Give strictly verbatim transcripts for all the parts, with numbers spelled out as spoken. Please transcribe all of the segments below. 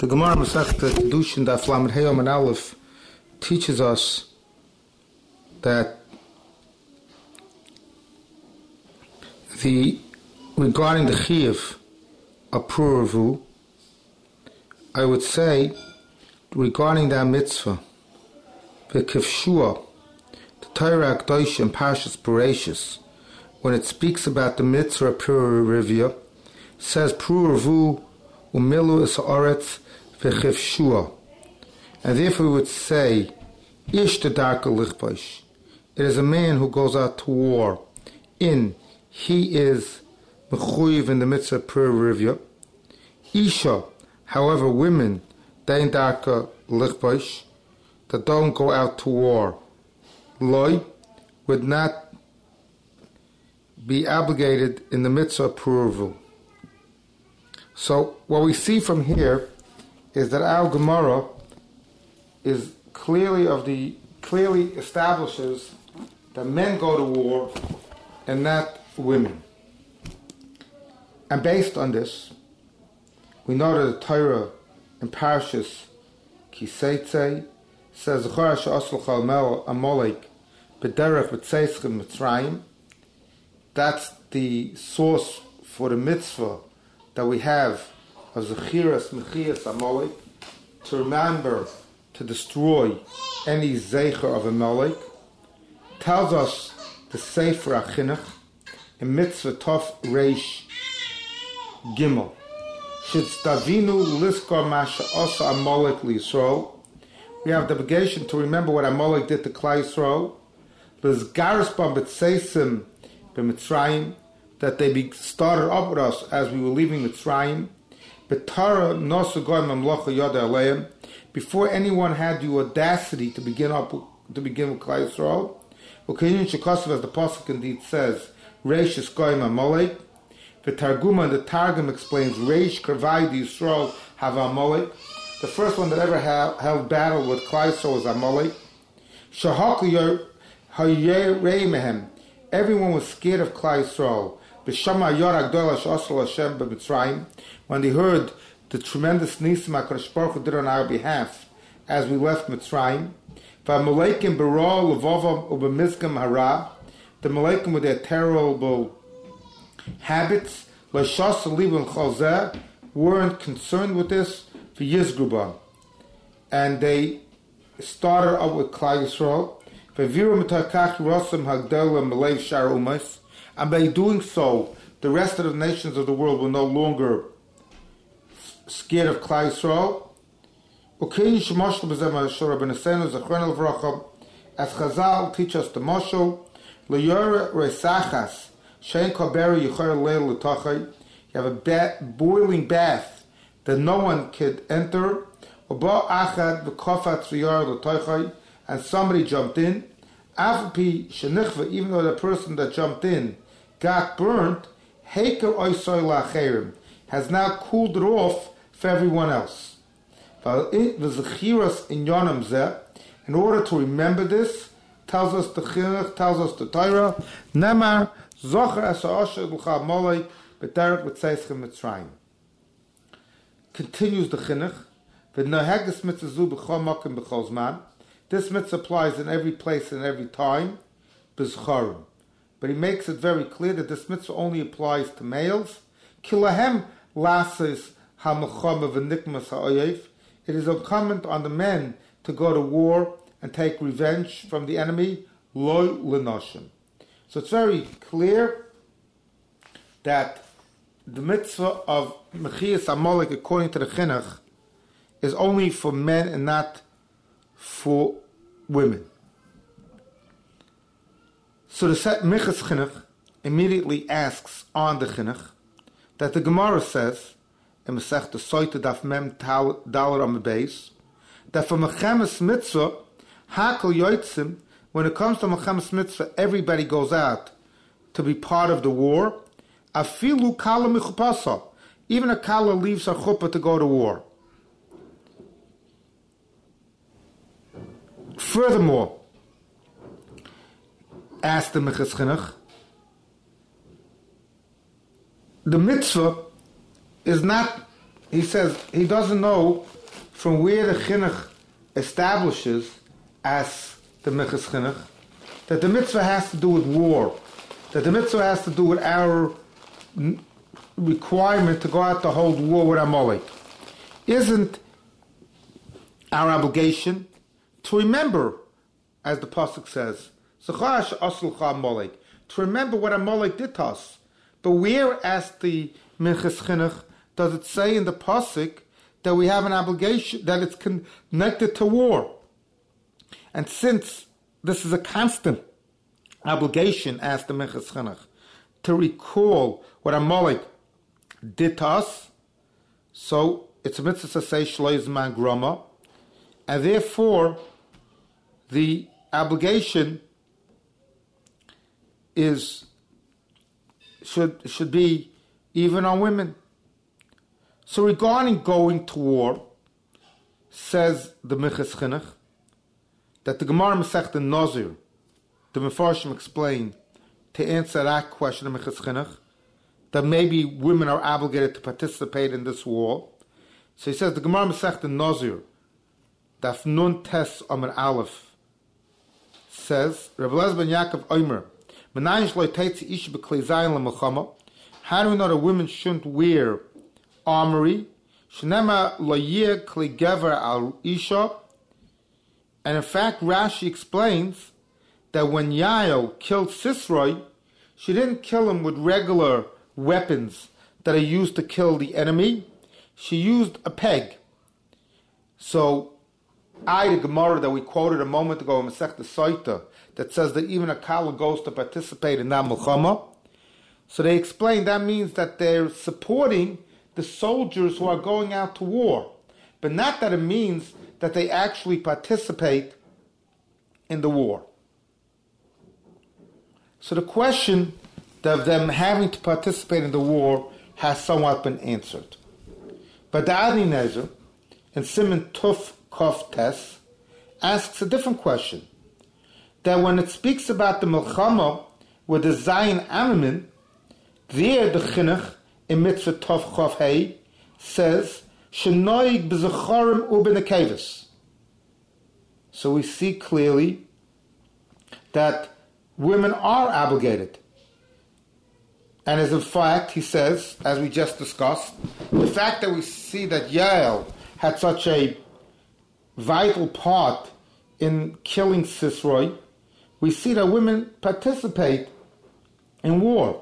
The Gemara Masechta Kedushin Daf Lamed Hey and Aleph teaches us that the regarding the Chiyuv of Puravu, I would say regarding that mitzvah, the Kivshua, the Torah Akdosh and Parshas Bereshis, when it speaks about the mitzvah of Puravu, says Puravu umilu es haaretz v'chivshua, and therefore we would say ish tedarka lichbosh. It is a man who goes out to war. In he is mechuyev in the mitzvah of Puravu. Isha, however, women dein darka lichbosh that don't go out to war, loy would not be obligated in the mitzvah of Puravu. So what we see from here is that our Gemara is clearly of the clearly establishes that men go to war and not women. And based on this, we know that the Torah in Parshas Kiseitze says Zechor she'aslcha Amalek b'derech b'tzeischem Mitzrayim. That's the source for the mitzvah that we have of Zechiras Mechias Amalek, to remember to destroy any Zecher of Amalek. Tells us the Sefer HaChinuch in Mitzvah Tov Reish Gimel. Shitzdavinu liskor masha osa Amalek lYisrael. We have the obligation to remember what Amalek did to Klal Yisrael. Lizgaris bam b'tzeisim b'Mitzrayim, that they be started up with us as we were leaving Mitzrayim. B'tara nosu goy mamlocha yoda aleim, before anyone had the audacity to begin up to begin with Klal Yisrael. Ukeyin shekosov, as the pasuk indeed says, Reish is goy Amalek. The Targuma, the Targum explains Reish Kervai the Yisrael have Amalek. The first one that ever ha- held battle with Klal Yisrael was Amalek. Shahaku hayirei mehem. Everyone was scared of Klal Yisrael. When they heard the tremendous nisim HaKadosh Baruch Hu did on our behalf as we left Mitzrayim, the Malaikim with their terrible habits weren't concerned with this for Yizgruba, and they started up with Klal Yisrael. And by doing so, the rest of the nations of the world were no longer scared of Klal Yisrael. As Chazal teach us the Moshel, you have a ba- boiling bath that no one could enter, and somebody jumped in. Even though the person that jumped in got burnt, has now cooled it off for everyone else. In order to remember this, tells us the Chinuch, tells us the Torah, Nemar Zocher es ha'osher l'cha Amalek b'derech b'tzeischem Mitzrayim. Continues the Chinuch, v'noheges mitzvah zu b'chol mokim b'chol zman. This mitzvah applies in every place and every time, b'zcharim. But he makes it very clear that this mitzvah only applies to males. Kilahem lases ha'mechama v'nikmas ha'oyev. It is incumbent on the men to go to war and take revenge from the enemy, loy l'noshim. So it's very clear that the mitzvah of Mechias Amalek, according to the Chinuch, is only for men and not for women. So the Minchas Chinuch immediately asks on the Chinuch that the Gemara says in Masechta Soita Daf Mem Dalar on the base that for Mechemes Mitzvah Hakol Yotzim, when it comes to Mechemes Mitzvah, everybody goes out to be part of the war. Afilu Kala Michupasa, even a Kala leaves her chuppah to go to war. Furthermore, asked the Minchas Chinuch, the mitzvah is not he says he doesn't know from where the chinuch establishes as the Minchas Chinuch that the mitzvah has to do with war, that the mitzvah has to do with our requirement to go out to hold war with Amalek. Isn't our obligation to remember, as the pasuk says, to remember what Amalek did to us? But where, as the Minchas Chinuch, does it say in the pasuk that we have an obligation, that it's connected to war? And since this is a constant obligation, as the Minchas Chinuch, to recall what Amalek did to us, so it's a mitzvah to say Shlo Yizman Groma, and therefore the obligation is should should be even on women. So regarding going to war, says the Minchas Chinuch, that the Gemara Masechta Nazir, the Mefarshim explain to answer that question of Minchas Chinuch, that maybe women are obligated to participate in this war. So he says the Gemara Masechta Nazir, Daf Nun Tes Amar Aleph, says Rav Elazar ben Yaakov Omer, Menayin shlo teitzi ish b'klei zayin l'melchama. How do we know that women shouldn't wear armory? Shnema lo yeh klei gever al isha. And in fact, Rashi explains that when Yael killed Sisroi, she didn't kill him with regular weapons that are used to kill the enemy. She used a peg. So, I, the Gemara that we quoted a moment ago in Masechta Soita, that says that even a Kala goes to participate in that Melchama. So they explain that means that they're supporting the soldiers who are going out to war. But not that it means that they actually participate in the war. So the question of them having to participate in the war has somewhat been answered. But the Adi Nezer, in Siman Tuf Kof Tes, asks a different question. That when it speaks about the Melchama with the Zayin Amamin, there the Chinuch in Mitzvah Tov Chof Hei says, Shenoig b'zechorim u'b'nekevis. So we see clearly that women are obligated. And as a fact, he says, as we just discussed, the fact that we see that Yael had such a vital part in killing Sisroi, we see that women participate in war.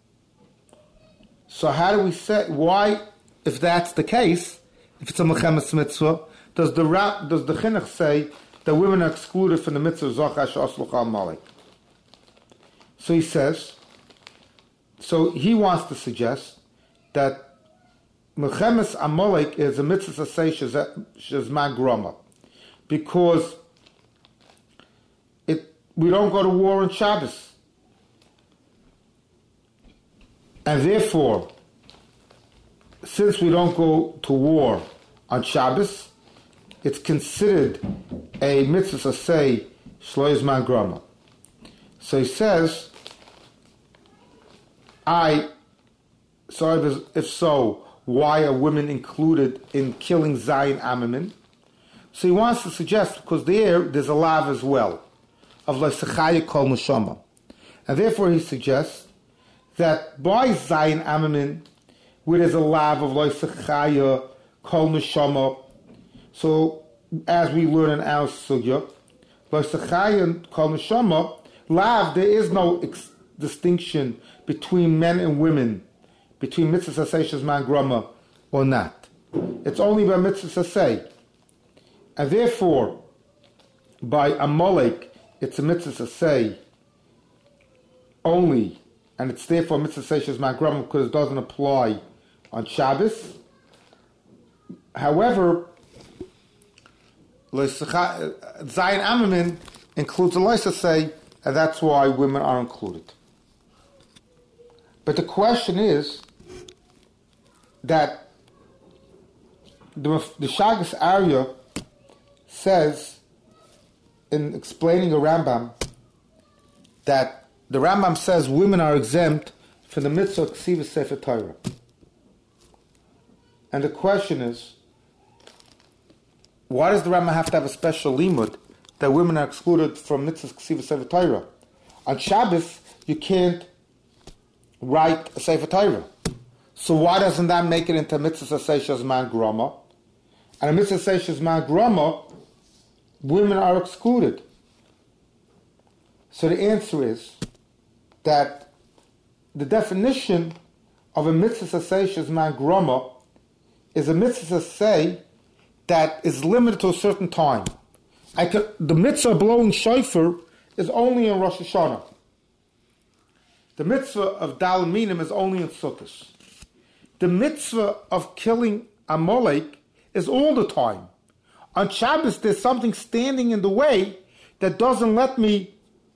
So how do we say, why, if that's the case, if it's a Mechemes mitzvah, does the does the Chinuch say that women are excluded from the mitzvah Zochash Oslucha Amalek? So he says, so he wants to suggest that Mechemes Amalek is a mitzvah say Shezman Groma, because it we don't go to war on Shabbos. And therefore, since we don't go to war on Shabbos, it's considered a mitzvah say Shlo Yizman Groma. So he says, I, so if so, why are women included in killing Zayin Amamin? So he wants to suggest, because there, there's a lav as well, of L'Sechaya Kol Neshama. And therefore he suggests that by Zayin Amamin, where there's a lav of L'Sechaya Kol Neshama, so as we learn in our sugya, L'Sechaya Kol Neshama, lav, there is no ex- distinction between men and women, between mitzvah sasei shezman groma or not. It's only by mitzvah sasei. And therefore, by Amalek, it's a mitzvah sasei only, and it's therefore mitzvah sasei shezman groma because it doesn't apply on Shabbos. However, Zayin Amamin includes a loisa say, and that's why women are included. But the question is that the, the Shagas Arya says, in explaining a Rambam, that the Rambam says women are exempt from the mitzvah of Ksivas Sefer Torah. And the question is, why does the Rambam have to have a special limud that women are excluded from mitzvahs ksiva sefer Torah? On Shabbos, you can't write a sefer Torah. So why doesn't that make it into mitzvah seishas man groma? And a mitzvah seishas man groma, women are excluded. So the answer is that the definition of a mitzvah seishas man groma is a mitzvah say that is limited to a certain time. I can, the mitzvah of blowing shofar is only in Rosh Hashanah. The mitzvah of Dal Minim is only in Sukkot. The mitzvah of killing Amalek is all the time. On Shabbos, there's something standing in the way that doesn't let me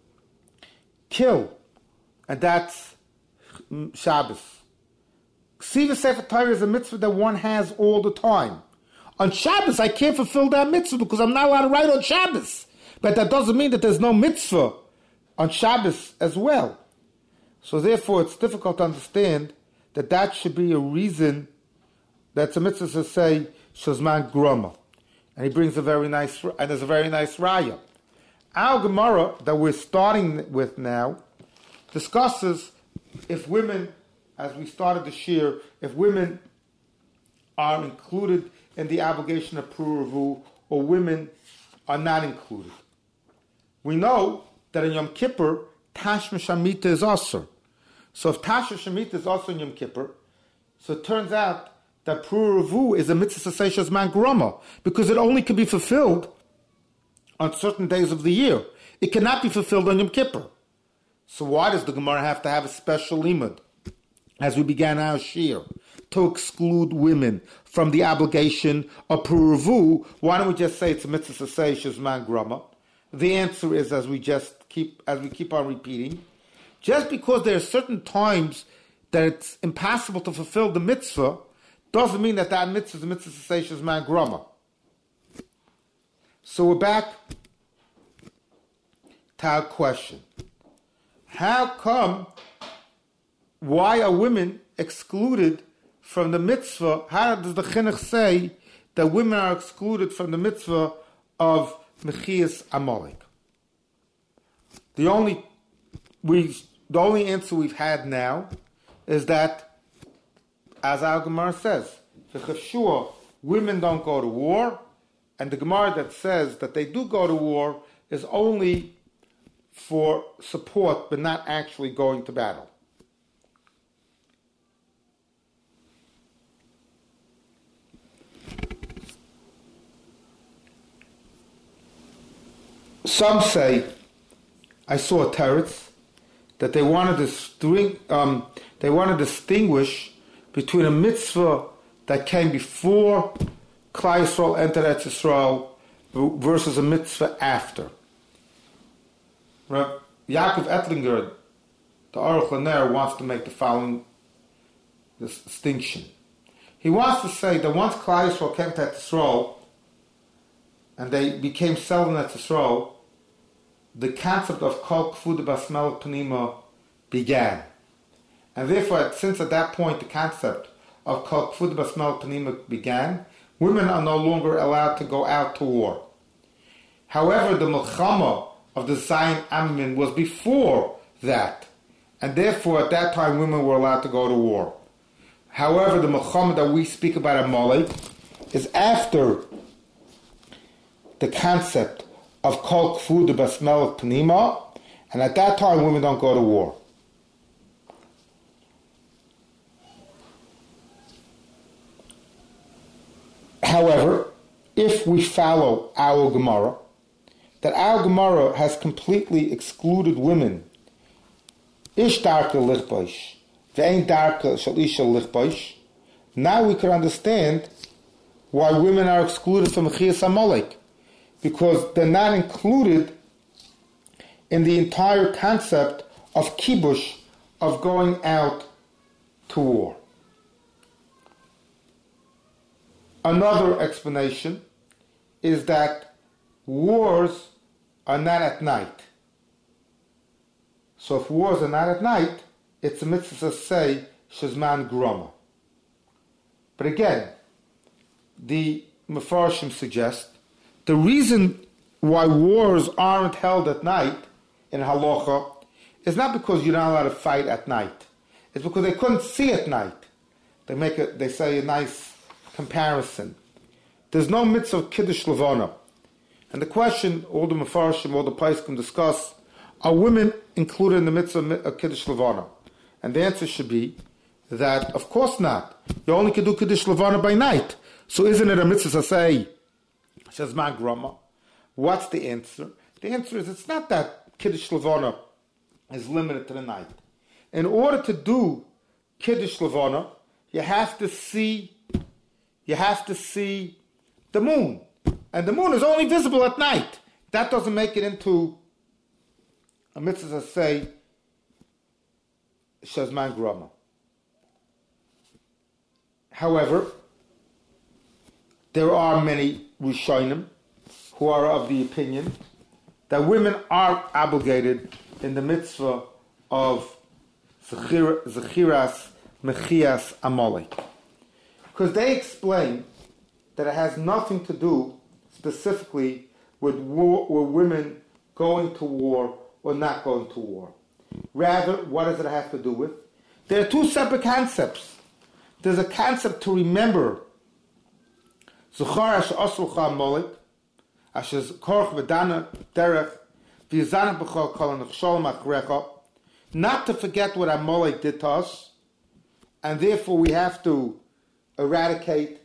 kill, and that's Shabbos. Ksiva Sefer Torah is a mitzvah that one has all the time. On Shabbos, I can't fulfill that mitzvah because I'm not allowed to write on Shabbos. But that doesn't mean that there's no mitzvah on Shabbos as well. So therefore, it's difficult to understand that that should be a reason that's a mitzvah to say Shazman Groma. And he brings a very nice, and there's a very nice raya. Our Gemara that we're starting with now discusses if women, as we started the shir, if women are included in the obligation of Puravu, or women are not included. We know that in Yom Kippur, Tashma Shamita is also. So if Tashma Shamita is also in Yom Kippur, so it turns out that Puravu is a mitzvah seishas man groma, because it only can be fulfilled on certain days of the year. It cannot be fulfilled on Yom Kippur. So why does the Gemara have to have a special limud, as we began our shir, to exclude women from the obligation of Puravu? Why don't we just say it's a mitzvah seishas man groma? The answer is, as we just keep as we keep on repeating, just because there are certain times that it's impossible to fulfill the mitzvah, doesn't mean that that mitzvah is a mitzvah seishas man groma. So we're back to our question. How come, why are women excluded from the mitzvah? How does the chinuch say that women are excluded from the mitzvah of Mechias Amalek? The only we the only answer we've had now is that, as our Gemara says, for Cheshua, women don't go to war, and the Gemara that says that they do go to war is only for support, but not actually going to battle. Some say, I saw a teretz, that they want to string, um, they want to distinguish between a mitzvah that came before Klal Yisrael entered Eretz Yisrael versus a mitzvah after. Yaakov Ettlinger, the Aruch LaNer, wants to make the following distinction. He wants to say that once Klal Yisrael came to Eretz Yisrael and they became settled in Eretz Yisrael, the concept of Kol Kfud Basmel Panima began. And therefore, since at that point the concept of Kol Kfud Basmel Panima began, women are no longer allowed to go out to war. However, the Milchama of the Zion Ammin was before that, and therefore at that time women were allowed to go to war. However, the Milchama that we speak about Amalek is after the concept of Kol Kfud Basmel Panima, and at that time women don't go to war. However, if we follow our Gemara, that our Gemara has completely excluded women, Ish darka lichbaish, ve'ein darka shal isha lichbaish, now we can understand why women are excluded from Mechias Amalek, because they're not included in the entire concept of kibush, of going out to war. Another explanation is that wars are not at night. So if wars are not at night, it's a mitzvah to say Shazman Groma. But again, the Mefarshim suggest, the reason why wars aren't held at night in Halacha is not because you're not allowed to fight at night. It's because they couldn't see at night. They make a, they say a nice comparison. There's no mitzvah of Kiddush Levana. And the question, all the Mefarshim, all the Paiskim discuss, are women included in the mitzvah of Kiddush Levana? And the answer should be that, of course not. You only can do Kiddush Levana by night. So isn't it a mitzvah to say, Shazman Grama? What's the answer? The answer is it's not that Kiddush Levana is limited to the night. In order to do Kiddush Levana, you have to see, you have to see the moon. And the moon is only visible at night. That doesn't make it into a mitzvah to say, Shazman Grama. However, there are many Rishonim who are of the opinion that women are obligated in the mitzvah of Zechiras Mechias Amalek. Because they explain that it has nothing to do specifically with war, with women going to war or not going to war. Rather, what does it have to do with? There are two separate concepts. There's a concept to remember Zuchar Asher Aslucha Amalek, Asher Korch V'dana Derech V'yizana B'chol Kol Nechshol Machrecha, not to forget what Amalek did to us, and therefore we have to eradicate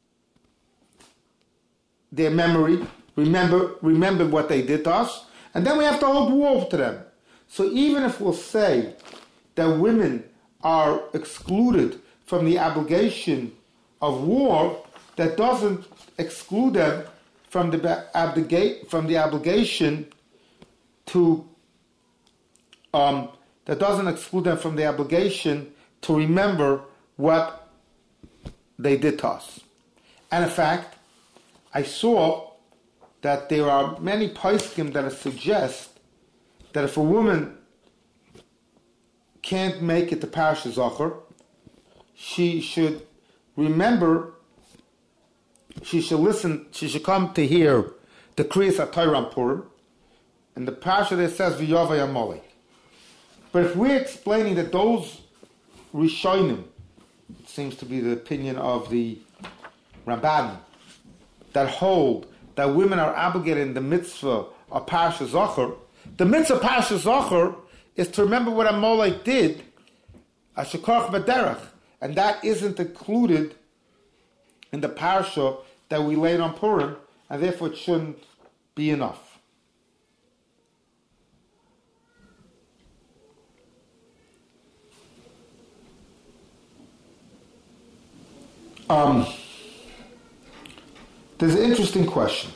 their memory, remember remember what they did to us, and then we have to hold war to them. So even if we'll say that women are excluded from the obligation of war, that doesn't exclude them from the obligate from the obligation to um, that doesn't exclude them from the obligation to remember what they did to us. And in fact, I saw that there are many poskim that suggest that if a woman can't make it to Parashat Zachor, she should remember, she should listen, she should come to hear the Kriyas HaTorah Purim, and the Parashat that says V'yovay Amalek. But if we're explaining that those Rishonim, it seems to be the opinion of the Ramban, that hold that women are obligated in the mitzvah of Parashat Zachor, the mitzvah of Parashat Zachor is to remember what Amalek did, Asher Korach V'derech, and that isn't included in the parasha that we laid on Purim, and therefore it shouldn't be enough. Um, there's an interesting question.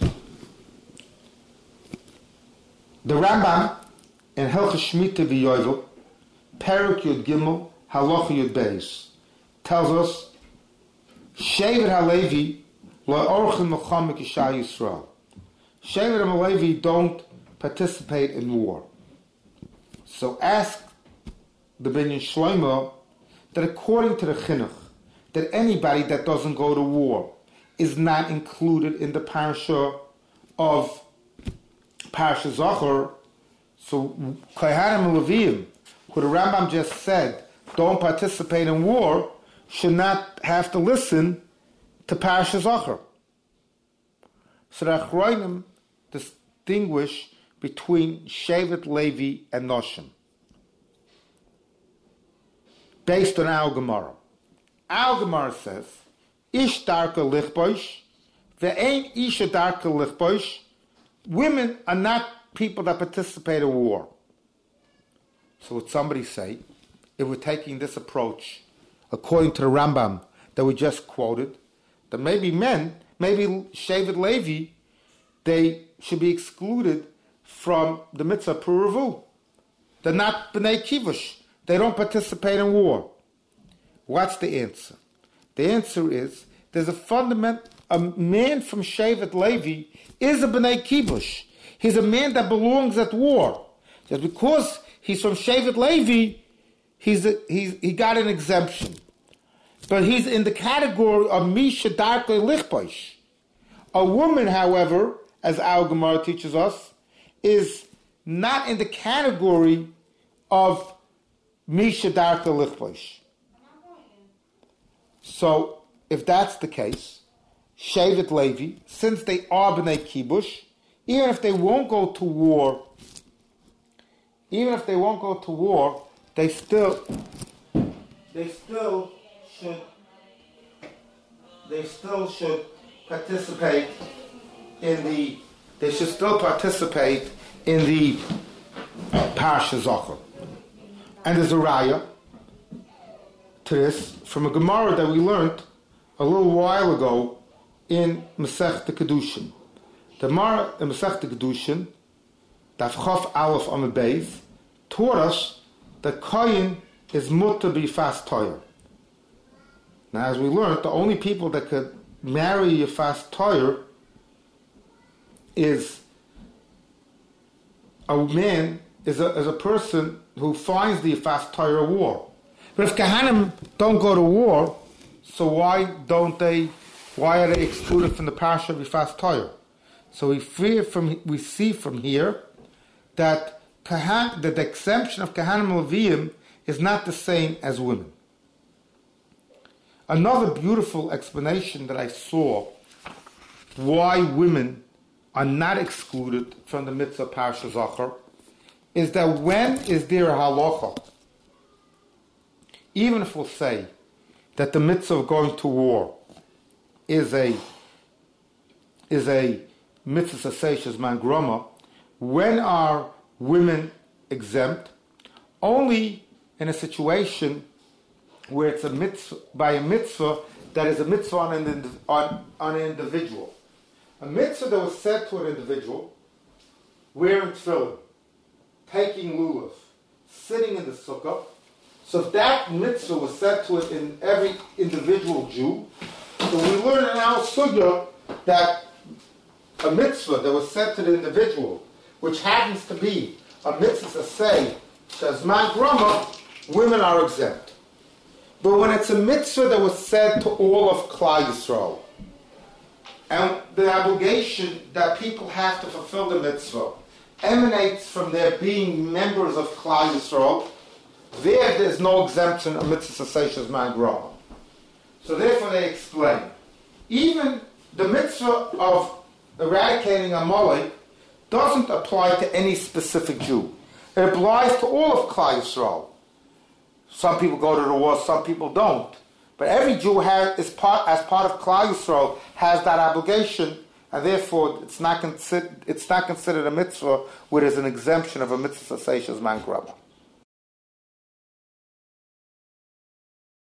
The Rambam in Hilchos Shemitah V'Yovel, Perek Yud Gimel, Halacha Yud Beis, tells us, Shevet HaLevi lo orchin mechamek Isha Yisrael. Shevet HaLevi don't participate in war. So ask the Binyan Shlomo that according to the Chinuch, that anybody that doesn't go to war is not included in the parasha of Parashat Zachor. So Kohanim and Leviim, who the Rambam just said don't participate in war, should not have to listen to Parashat Zachor. So the Achronim distinguish between Shevet Levi and Noshim based on our Gemara. Our Gemara says, Ish darka lichboish, ve'ein isha darka lichboish. Women are not people that participate in war. So would somebody say, if we're taking this approach, according to the Rambam that we just quoted, that maybe men, maybe Shevet Levi, they should be excluded from the mitzvah Puruvu. They're not B'nai Kivush. They don't participate in war. What's the answer? The answer is, there's a fundament, a man from Shevet Levi is a B'nai Kivush. He's a man that belongs at war. Just because he's from Shevet Levi, he's a, he's, he got an exemption. But he's in the category of Misha Darkei Lichboish. A woman, however, as our Gemara teaches us, is not in the category of Misha Darkei Lichboish. So, if that's the case, Shevet Levi, since they are B'nai Kibush, even if they won't go to war, even if they won't go to war, they still, they still should, they still should participate in the, they should still participate in the Parsha Zachor. And there's a raya to this from a Gemara that we learned a little while ago in Masechta Kedushin. The Gemara in Masechta Kedushin, Daf Chof Aleph Amud Beis, taught us that Kohen is mutter be fast toyer. Now, as we learned, the only people that could marry a fast toyer is a man, is a, is a person who finds the fast toyer a war. But if Kahanim don't go to war, so why don't they? Why are they excluded from the parsha of fast toyer? So we fear from we see from here that Kahan, that the exemption of Kahanim Leviim is not the same as women. Another beautiful explanation that I saw why women are not excluded from the mitzvah Parsha Zachor is that when is there a halacha, even if we'll say that the mitzvah of going to war is a is a mitzvah saseshes man groma, when are women exempt? Only in a situation where it's a mitzvah, by a mitzvah that is a mitzvah on an, on, on an individual. A mitzvah that was said to an individual, wearing tefillin, taking lulav, sitting in the sukkah. So if that mitzvah was said to it in every individual Jew, so we learn in our sugya that a mitzvah that was said to the individual, which happens to be a mitzvah to say, Shazman Grama, women are exempt. But when it's a mitzvah that was said to all of Klal Yisrael, and the obligation that people have to fulfill the mitzvah emanates from their being members of Klal Yisrael, there there's no exemption of mitzvah saseshes man grama. So therefore they explain, even the mitzvah of eradicating Amalek doesn't apply to any specific Jew. It applies to all of Klal Yisrael. Some people go to the war, some people don't. But every Jew has, is part, as part of Klal Yisrael, has that obligation, and therefore it's not considered, it's not considered a mitzvah where there's an exemption of a mitzvah saseshes man grama.